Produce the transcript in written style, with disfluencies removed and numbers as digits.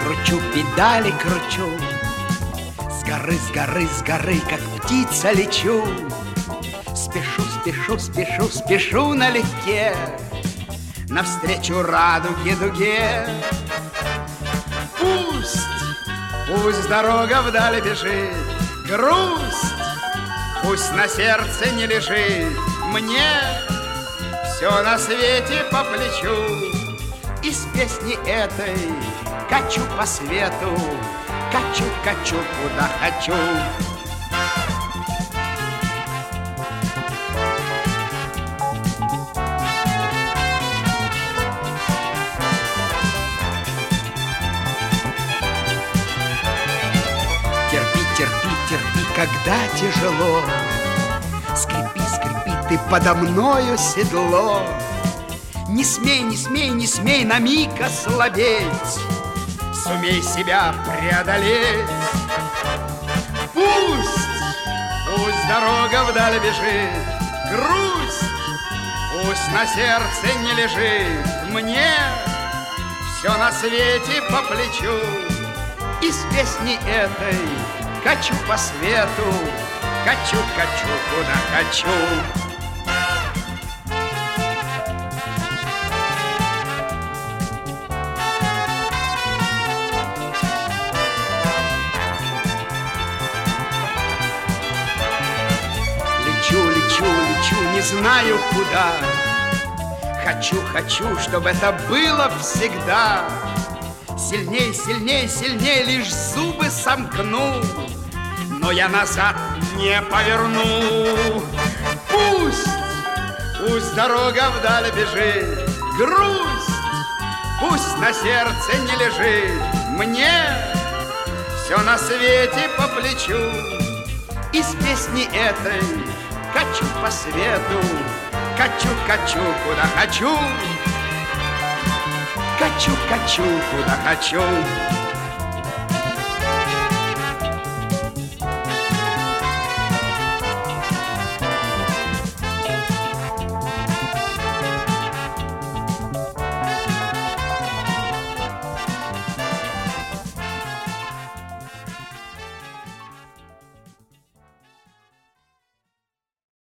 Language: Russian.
Кручу педали, кручу, с горы, как птица лечу. Спешу, спешу, спешу, спешу налегке навстречу радуге дуге. Пусть дорога вдали бежит, грусть пусть на сердце не лежит. Мне все на свете по плечу, и с песни этой качу по свету, качу, качу, куда хочу. Терпи, терпи, терпи, когда тяжело, скрипи, скрипи, ты подо мною седло. Не смей, не смей, не смей на миг ослабеть, сумей себя преодолеть. Пусть дорога вдаль бежит, грусть пусть на сердце не лежит. Мне все на свете по плечу, и с песни этой качу по свету, качу, качу, куда хочу. Лечу, лечу, лечу, не знаю куда. Хочу, хочу, чтобы это было всегда. Сильней, сильней, сильней, лишь зубы сомкну, но я назад не поверну. Пусть дорога вдаль бежит, грусть пусть на сердце не лежит. Мне все на свете по плечу, и с песни этой качу по свету, качу, качу, куда хочу. Качу, качу, куда хочу.